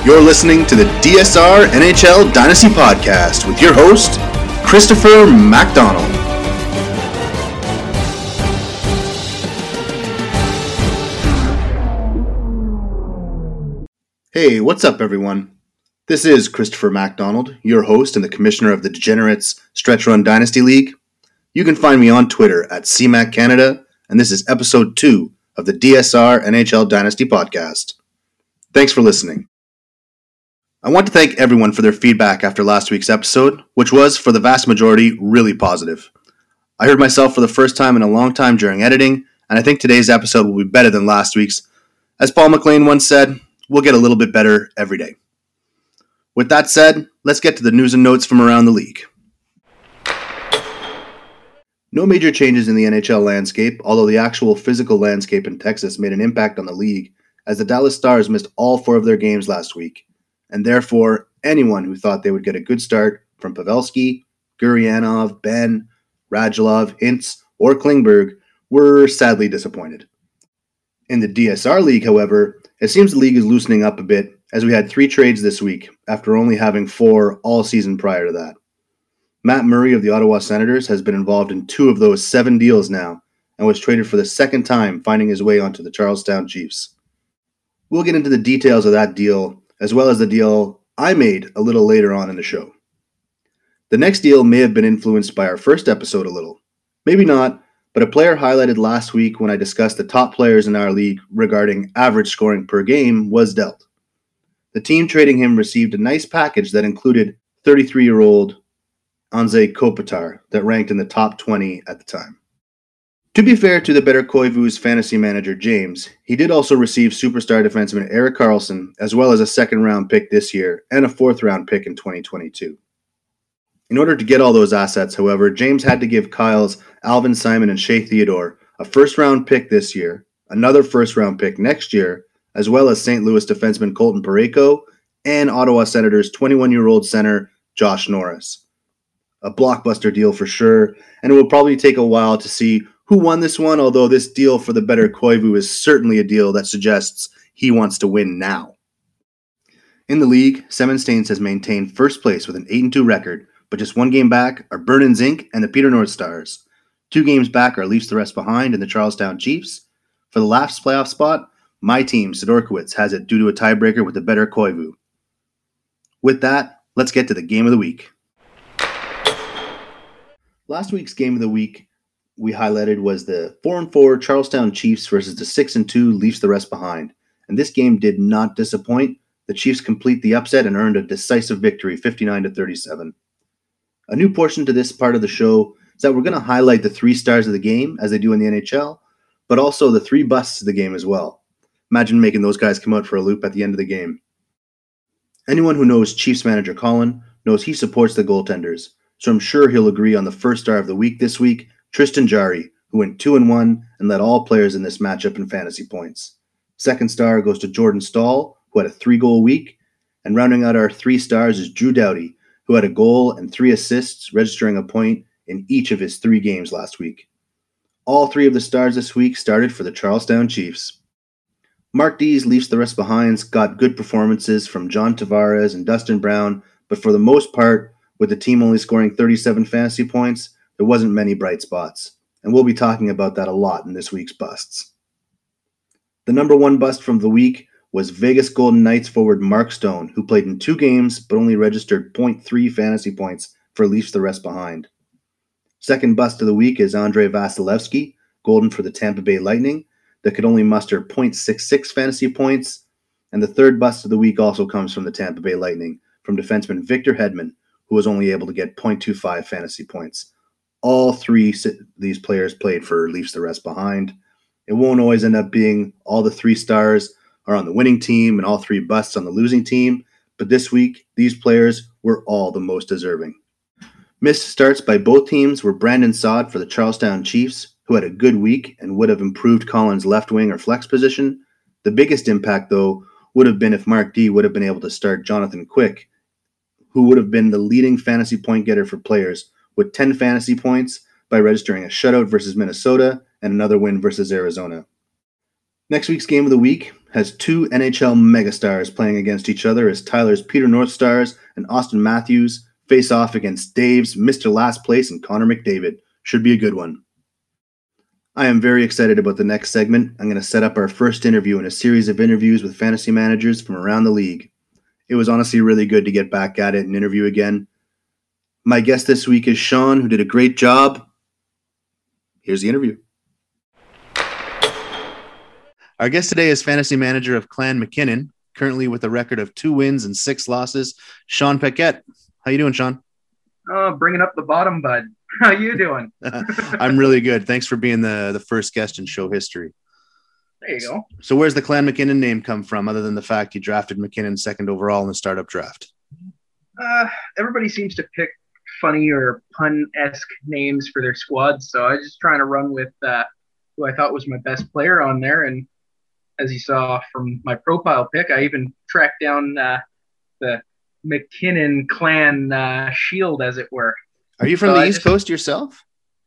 You're listening to the DSR NHL Dynasty Podcast with your host, Christopher MacDonald. Hey, what's up, everyone? This is Christopher MacDonald, your host and the commissioner of the Degenerates Stretch Run Dynasty League. You can find me on Twitter at CMacCanada, and this is episode 2 of the DSR NHL Dynasty Podcast. Thanks for listening. I want to thank everyone for their feedback after last week's episode, which was, for the vast majority, really positive. I heard myself for the first time in a long time during editing, and I think today's episode will be better than last week's. As Paul McLean once said, we'll get a little bit better every day. With that said, let's get to the news and notes from around the league. No major changes in the NHL landscape, although the actual physical landscape in Texas made an impact on the league, as the Dallas Stars missed all 4 of their games last week. And therefore, anyone who thought they would get a good start from Pavelski, Gurianov, Benn, Radulov, Hintz, or Klingberg were sadly disappointed. In the DSR League, however, it seems the league is loosening up a bit, as we had 3 trades this week, after only having 4 all season prior to that. Matt Murray of the Ottawa Senators has been involved in 2 of those 7 deals now, and was traded for the second time, finding his way onto the Charlestown Chiefs. We'll get into the details of that deal, as well as the deal I made a little later on in the show. The next deal may have been influenced by our first episode a little. Maybe not, but a player highlighted last week when I discussed the top players in our league regarding average scoring per game was dealt. The team trading him received a nice package that included 33-year-old Anze Kopitar that ranked in the top 20 at the time. To be fair to the Better Koivu's fantasy manager James, he did also receive superstar defenseman Erik Karlsson, as well as a second-round pick this year and a fourth-round pick in 2022. In order to get all those assets, however, James had to give Kyle's Alvin Simon and Shea Theodore a first-round pick this year, another first-round pick next year, as well as St. Louis defenseman Colton Parayko and Ottawa Senators 21-year-old center Josh Norris. A blockbuster deal for sure, and it will probably take a while to see who won this one, although this deal for the Better Koivu is certainly a deal that suggests he wants to win now. In the league, Seven Stains has maintained first place with an 8-2 record, but just 1 game back are Burn Inc. and the Peter North Stars. 2 games back are Leafs the Rest Behind and the Charlestown Chiefs. For the last playoff spot, my team, Sidorkiewicz, has it due to a tiebreaker with the Better Koivu. With that, let's get to the game of the week. Last week's game of the week we highlighted was the 4-4 Charlestown Chiefs versus the 6-2 Leafs the Rest Behind. And this game did not disappoint. The Chiefs complete the upset and earned a decisive victory, 59-37. A new portion to this part of the show is that we're going to highlight the 3 stars of the game, as they do in the NHL, but also the 3 busts of the game as well. Imagine making those guys come out for a loop at the end of the game. Anyone who knows Chiefs manager Colin knows he supports the goaltenders, so I'm sure he'll agree on the first star of the week this week, Tristan Jarry, who went 2-1 and led all players in this matchup in fantasy points. Second star goes to Jordan Staal, who had a 3-goal week, and rounding out our 3 stars is Drew Doughty, who had a goal and 3 assists, registering a point in each of his 3 games last week. All 3 of the stars this week started for the Charlestown Chiefs. Mark D's Leafs the Rest Behinds got good performances from John Tavares and Dustin Brown, but for the most part, with the team only scoring 37 fantasy points, there wasn't many bright spots, and we'll be talking about that a lot in this week's busts. The number 1 bust from the week was Vegas Golden Knights forward Mark Stone, who played in 2 games but only registered 0.3 fantasy points for Leafs the Rest Behind. Second bust of the week is Andrei Vasilevsky, golden for the Tampa Bay Lightning, that could only muster 0.66 fantasy points, and the third bust of the week also comes from the Tampa Bay Lightning, from defenseman Victor Hedman, who was only able to get 0.25 fantasy points. All 3 these players played for Leafs the Rest Behind. It won't always end up being all the 3 stars are on the winning team and all 3 busts on the losing team, but this week, these players were all the most deserving. Missed starts by both teams were Brandon Saad for the Charlestown Chiefs, who had a good week and would have improved Colin's left wing or flex position. The biggest impact, though, would have been if Mark D would have been able to start Jonathan Quick, who would have been the leading fantasy point getter for players with 10 fantasy points by registering a shutout versus Minnesota and another win versus Arizona. Next week's game of the week has two NHL megastars playing against each other as Tyler's Peter North Stars and Austin Matthews face off against Dave's Mr. Last Place and Connor McDavid. Should be a good one. I am very excited about the next segment. I'm going to set up our first interview in a series of interviews with fantasy managers from around the league. It was honestly really good to get back at it and interview again. My guest this week is Sean, who did a great job. Here's the interview. Our guest today is fantasy manager of Clan MacKinnon, currently with a record of 2 wins and 6 losses, Sean Paquette. How you doing, Sean? Bringing up the bottom, bud. How you doing? I'm really good. Thanks for being the first guest in show history. There you go. So where's the Clan MacKinnon name come from, other than the fact you drafted MacKinnon second overall in the startup draft? Everybody seems to pick funny or pun-esque names for their squads, so I was just trying to run with who I thought was my best player on there. And as you saw from my profile pick, I even tracked down the MacKinnon clan shield, as it were. Are you from the East Coast yourself?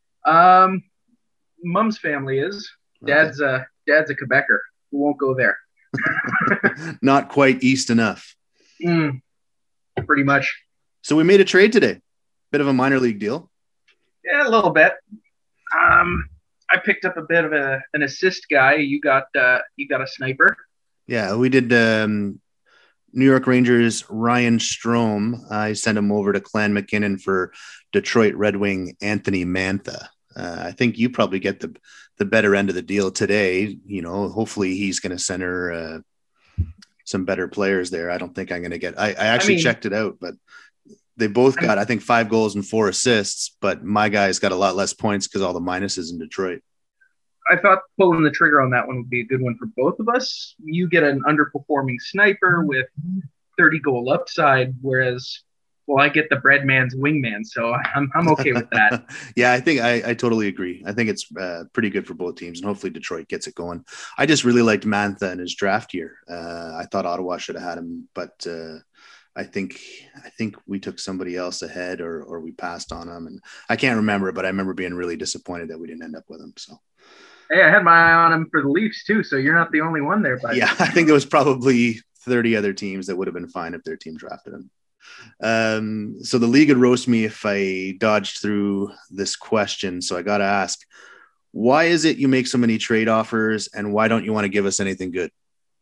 Mom's family is. Dad's a Quebecer. We won't go there. Not quite East enough. Pretty much. So we made a trade today. Bit of a minor league deal. Yeah, a little bit. I picked up a bit of an assist guy. You got a sniper. Yeah, we did New York Rangers Ryan Strome. I sent him over to Clan MacKinnon for Detroit Red Wing Anthony Mantha. I think you probably get the better end of the deal today. You know, hopefully he's going to center some better players there. I don't think I'm going to get. I actually checked it out, but they both got, I think, 5 goals and 4 assists, but my guys got a lot less points because all the minuses in Detroit. I thought pulling the trigger on that one would be a good one for both of us. You get an underperforming sniper with 30 goal upside, whereas, well, I get the bread man's wingman, so I'm okay with that. Yeah, I think I totally agree. I think it's pretty good for both teams, and hopefully Detroit gets it going. I just really liked Mantha in his draft year. I thought Ottawa should have had him, but I think we took somebody else ahead or we passed on him, and I can't remember, but I remember being really disappointed that we didn't end up with him. So, hey, I had my eye on him for the Leafs too, so you're not the only one there. But yeah, I think there was probably 30 other teams that would have been fine if their team drafted him. So the league would roast me if I dodged through this question. So I got to ask, why is it you make so many trade offers, and why don't you want to give us anything good?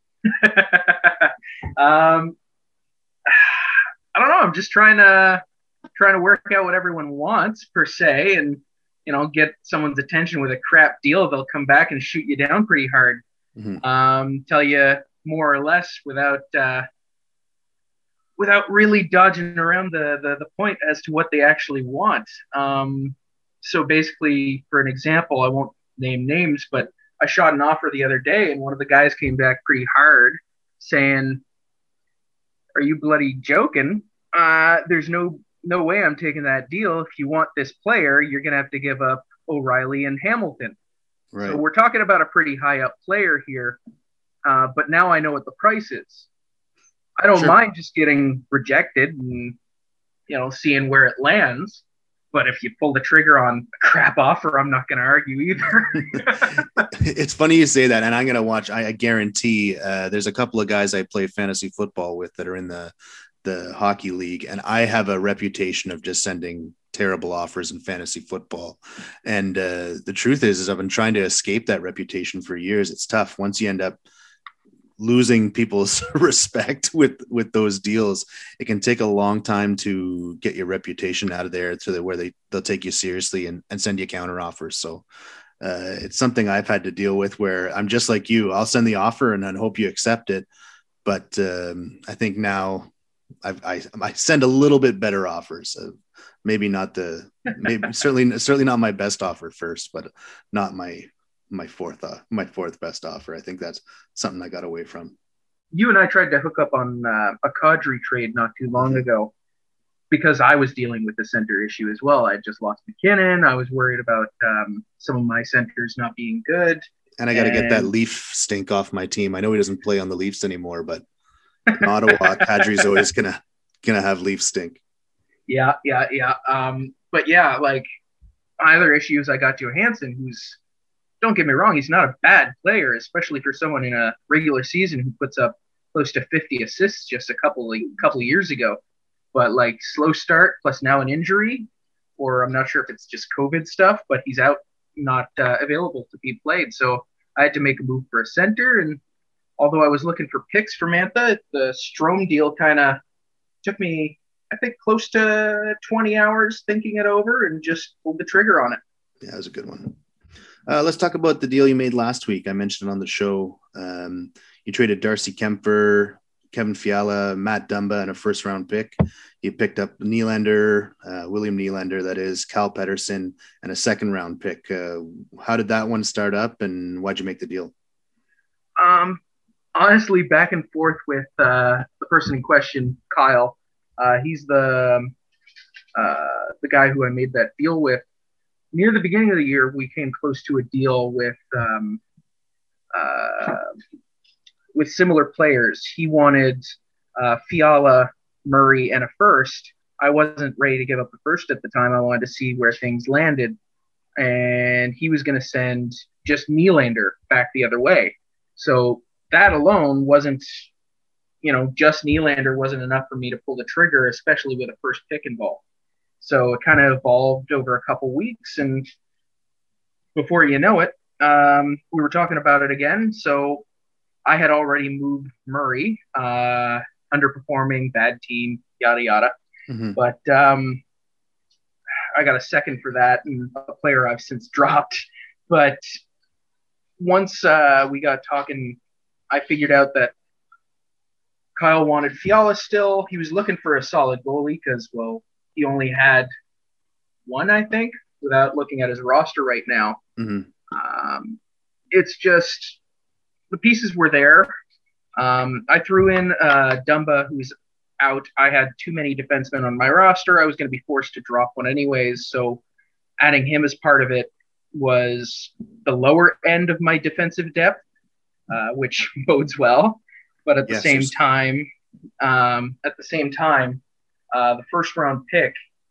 I don't know. I'm just trying to work out what everyone wants per se, and get someone's attention with a crap deal. They'll come back and shoot you down pretty hard. Mm-hmm. Tell you more or less without really dodging around the point as to what they actually want. So basically, for an example, I won't name names, but I shot an offer the other day, and one of the guys came back pretty hard saying, "Are you bloody joking? There's no way I'm taking that deal. If you want this player, you're going to have to give up O'Reilly and Hamilton." Right. So we're talking about a pretty high up player here, but now I know what the price is. I don't mind just getting rejected and, seeing where it lands. But if you pull the trigger on a crap offer, I'm not going to argue either. It's funny you say that, and I'm going to watch. I guarantee there's a couple of guys I play fantasy football with that are in the hockey league, and I have a reputation of just sending terrible offers in fantasy football. And the truth is I've been trying to escape that reputation for years. It's tough once you end up losing people's respect with those deals. It can take a long time to get your reputation out of there to where they'll take you seriously and send you counter offers. So it's something I've had to deal with, where I'm just like you. I'll send the offer and then hope you accept it. But I think now I send a little bit better offers. Maybe certainly not my best offer first, but not my fourth best offer. I think that's something I got away from. You and I tried to hook up on a Kadri trade not too long ago because I was dealing with the center issue as well. I just lost MacKinnon. I was worried about some of my centers not being good. And I got to get that Leaf stink off my team. I know he doesn't play on the Leafs anymore, but in Ottawa, Kadri's always gonna have Leaf stink. Yeah. But yeah, like my other issue is I got Johansson, who's don't get me wrong, he's not a bad player, especially for someone in a regular season who puts up close to 50 assists just a couple of years ago. But like slow start plus now an injury, or I'm not sure if it's just COVID stuff, but he's out, not available to be played. So I had to make a move for a center. And although I was looking for picks for Mantha, the Strome deal kind of took me, I think, close to 20 hours thinking it over and just pulled the trigger on it. Yeah, that was a good one. Let's talk about the deal you made last week. I mentioned it on the show. You traded Darcy Kemper, Kevin Fiala, Matt Dumba, and a first-round pick. You picked up Nylander, William Nylander, that is, Cal Pedersen, and a second-round pick. How did that one start up, and why'd you make the deal? Honestly, back and forth with the person in question, Kyle. He's the guy who I made that deal with. Near the beginning of the year, we came close to a deal with similar players. He wanted Fiala, Murray, and a first. I wasn't ready to give up the first at the time. I wanted to see where things landed. And he was going to send just Nylander back the other way. So that alone wasn't, just Nylander wasn't enough for me to pull the trigger, especially with a first pick involved. So it kind of evolved over a couple weeks. And before you know it, we were talking about it again. So I had already moved Murray, underperforming, bad team, yada, yada. Mm-hmm. But I got a second for that and a player I've since dropped. But once we got talking, I figured out that Kyle wanted Fiala still. He was looking for a solid goalie because, well, he only had one, I think, without looking at his roster right now. Mm-hmm. It's just the pieces were there. I threw in Dumba, who's out. I had too many defensemen on my roster. I was going to be forced to drop one anyways. So adding him as part of it was the lower end of my defensive depth, which bodes well. But at the same time, the first round pick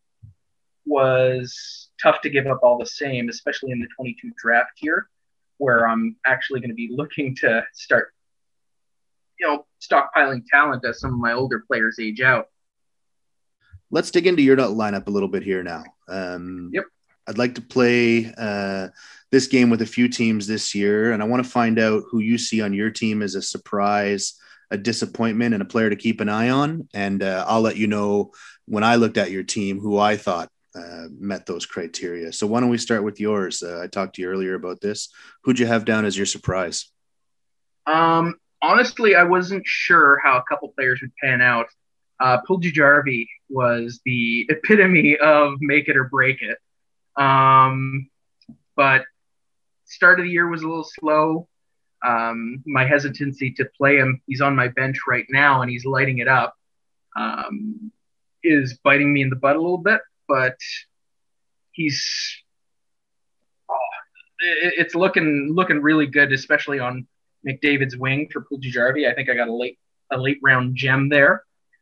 was tough to give up all the same, especially in the 22 draft year, where I'm actually going to be looking to start, stockpiling talent as some of my older players age out. Let's dig into your lineup a little bit here now. Yep. I'd like to play this game with a few teams this year, and I want to find out who you see on your team as a surprise, a disappointment, and a player to keep an eye on. And I'll let you know when I looked at your team who I thought met those criteria. So why don't we start with yours? I talked to you earlier about this. Who'd you have down as your surprise? Honestly, I wasn't sure how a couple players would pan out. Puljujarvi was the epitome of make it or break it. But start of the year was a little slow. My hesitancy to play him, he's on my bench right now and he's lighting it up, is biting me in the butt a little bit, but it's looking really good, especially on McDavid's wing for Puljujarvi. I think I got a late round gem there.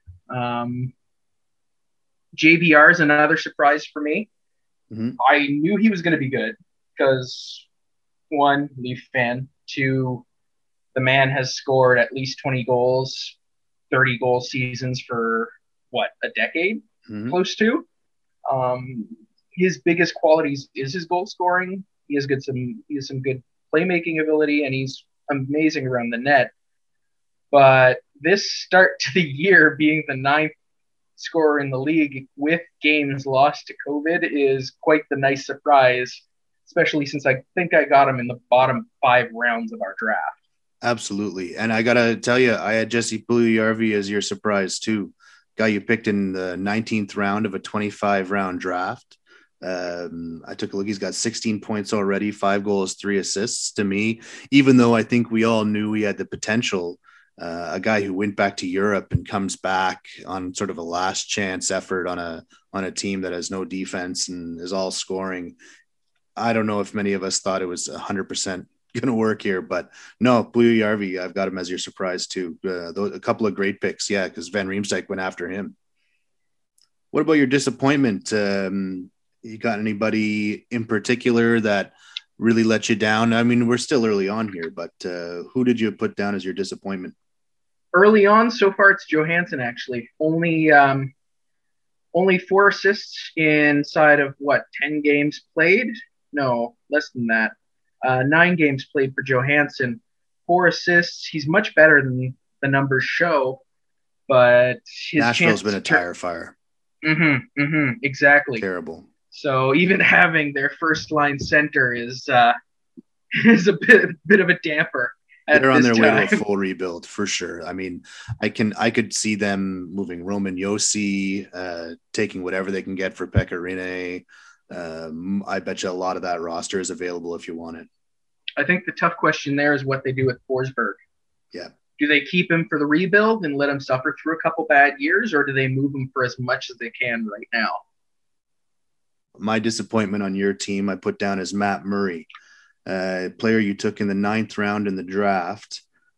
JVR is another surprise for me. Mm-hmm. I knew he was going to be good because, one, Leaf fan. Two, the man has scored at least 20 goals, 30 goal seasons for, a decade? Mm-hmm. Close to. His biggest qualities is his goal scoring. He has some good playmaking ability, and he's amazing around the net. But this start to the year, being the 9th scorer in the league with games lost to COVID, is quite the nice surprise, especially since I think I got him in the bottom 5 rounds of our draft. Absolutely. And I got to tell you, I had Jesse Puljujarvi as your surprise too. Guy you picked in the 19th round of a 25-round draft. I took a look. He's got 16 points already, 5 goals, 3 assists. To me, even though I think we all knew he had the potential, a guy who went back to Europe and comes back on sort of a last chance effort on a team that has no defense and is all scoring. I don't know if many of us thought it was 100% going to work here, but no, Puljujarvi, I've got him as your surprise too. A couple of great picks. Yeah. Cause Van Riemsdyk went after him. What about your disappointment? You got anybody in particular that really let you down? I mean, we're still early on here, but who did you put down as your disappointment? Early on, so far it's Johansson actually. Only 4 assists inside of what 10 games played? No, less than that. 9 games played for Johansson. 4 assists. He's much better than the numbers show, but his Nashville's chances been a tire fire. Exactly. Terrible. So even having their first line center is is a bit of a damper at They're on this their time. way to a full rebuild for sure. I mean, I could see them moving Roman Josi, taking whatever they can get for Pekka Rinne. I bet you a lot of that roster is available if you want it. I think the tough question there is what they do with Forsberg. Yeah. Do they keep him for the rebuild and let him suffer through a couple bad years, or do they move him for as much as they can right now? My disappointment on your team, I put down as Matt Murray, player you took in the 9th round in the draft,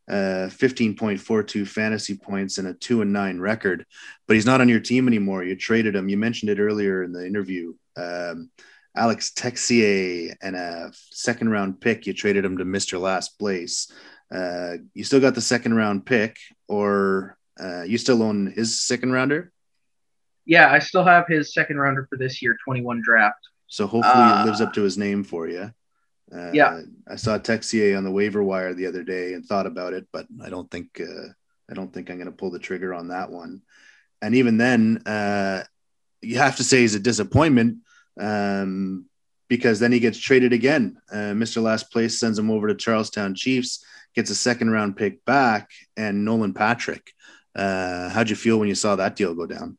15.42 fantasy points and a 2-9 record, but he's not on your team anymore. You traded him. You mentioned it earlier in the interview. Alex Texier and a 2nd round pick. You traded him to Mr. Last Place. You still got the 2nd round pick, or you still own his 2nd rounder? Yeah, I still have his 2nd rounder for this year, 21 draft. So hopefully it lives up to his name for you. Yeah. I saw Texier on the waiver wire the other day and thought about it, but I don't think I'm going to pull the trigger on that one. And even then, you have to say he's a disappointment, because then he gets traded again. Mr. Last Place sends him over to Charlestown Chiefs, gets a 2nd round pick back, and Nolan Patrick. How'd you feel when you saw that deal go down?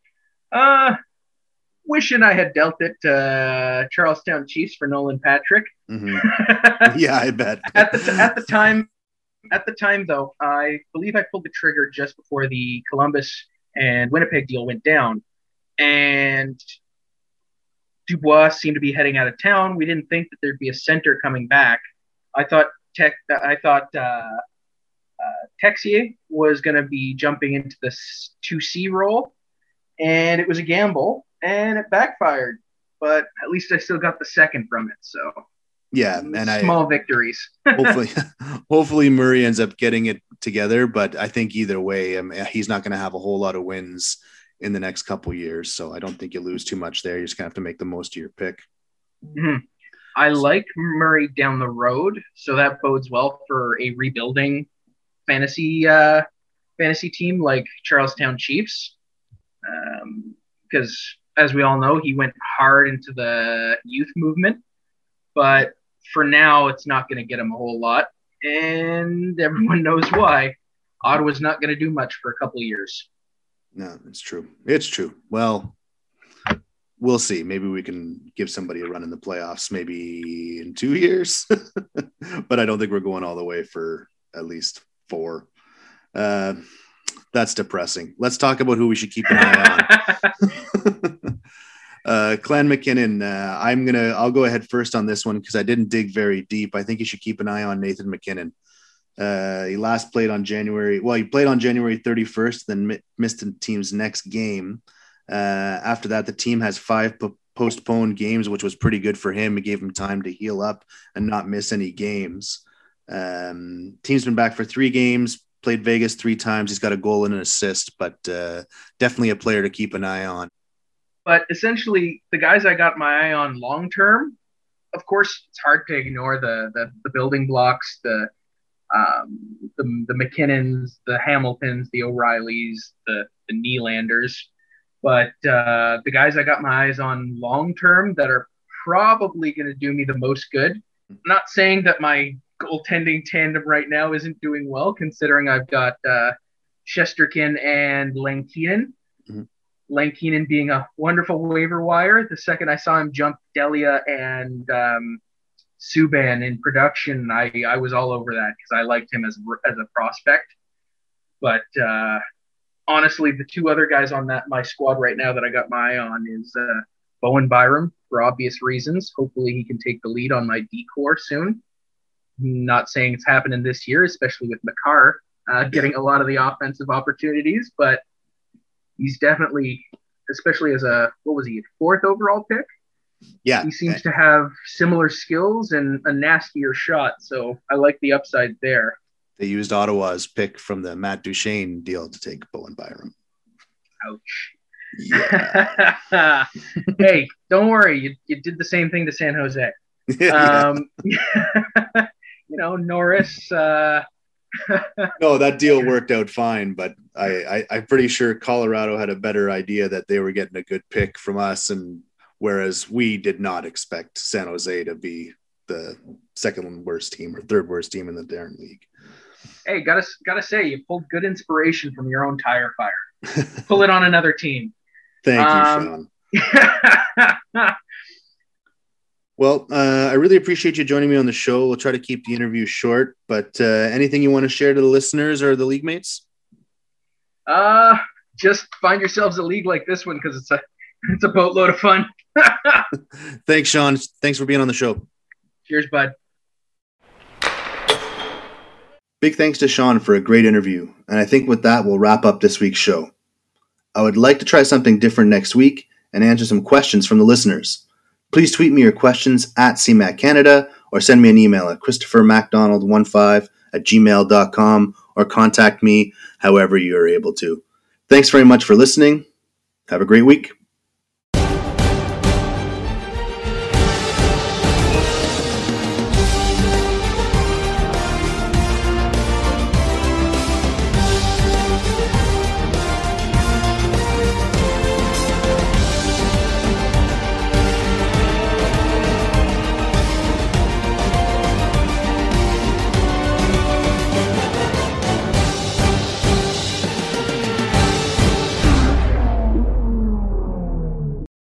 Wishing I had dealt it to Charlestown Chiefs for Nolan Patrick. Mm-hmm. Yeah, I bet. At the time, though, I believe I pulled the trigger just before the Columbus and Winnipeg deal went down, and Dubois seemed to be heading out of town. We didn't think that there'd be a center coming back. I thought Texier was going to be jumping into the 2C role, and it was a gamble, and it backfired. But at least I still got the 2nd from it. So yeah, and small victories. hopefully Murray ends up getting it together. But I think either way, he's not going to have a whole lot of wins in the next couple years. So I don't think you lose too much there. You're just going to have to make the most of your pick. Mm-hmm. I like Murray down the road, so that bodes well for a rebuilding fantasy team like Charlestown Chiefs, because as we all know, he went hard into the youth movement, but for now, it's not going to get him a whole lot, and everyone knows why. Ottawa's not going to do much for a couple of years. No, it's true. It's true. Well, we'll see. Maybe we can give somebody a run in the playoffs maybe in 2 years, but I don't think we're going all the way for at least 4. That's depressing. Let's talk about who we should keep an eye on. Clan McKinnon. I'll go ahead first on this one because I didn't dig very deep. I think you should keep an eye on Nathan McKinnon. He last played on January 31st, then missed the team's next game. After that, the team has 5 postponed games, which was pretty good for him. It gave him time to heal up and not miss any games. Team's been back for 3 games, played Vegas 3 times. He's got a goal and an assist, but definitely a player to keep an eye on. But essentially, the guys I got my eye on long term, of course, it's hard to ignore the building blocks, the McKinnons, the Hamiltons, the O'Reillys, the Nylanders. But the guys I got my eyes on long term that are probably going to do me the most good. I'm not saying that my goaltending tandem right now isn't doing well, considering I've got Shesterkin and Lankinen. Mm-hmm. Lankinen being a wonderful waiver wire. The second I saw him jump Delia and Subban in production, I was all over that because I liked him as a prospect. But honestly, the 2 other guys on my squad right now that I got my eye on is Bowen Byram, for obvious reasons. Hopefully he can take the lead on my D-core soon. Not saying it's happening this year, especially with Makar getting a lot of the offensive opportunities, but he's definitely, especially as a 4th overall pick, Yeah. He seems to have similar skills and a nastier shot, so I like the upside there. They used Ottawa's pick from the Matt Duchene deal to take Bowen Byram. Ouch. Yeah. Hey, don't worry. You did the same thing to San Jose. Yeah. Norris. No, that deal worked out fine, but I'm pretty sure Colorado had a better idea that they were getting a good pick from us, and whereas we did not expect San Jose to be the second worst team or third worst team in the darn league. Hey, gotta say, you pulled good inspiration from your own tire fire. Pull it on another team. Thank you, Sean. Well, I really appreciate you joining me on the show. We'll try to keep the interview short, but anything you want to share to the listeners or the league mates? Just find yourselves a league like this one because it's a boatload of fun. Thanks, Sean. Thanks for being on the show. Cheers, bud. Big thanks to Sean for a great interview, and I think with that, we'll wrap up this week's show. I would like to try something different next week and answer some questions from the listeners. Please tweet me your questions at CMAC Canada or send me an email at christophermacdonald15@gmail.com or contact me however you are able to. Thanks very much for listening. Have a great week.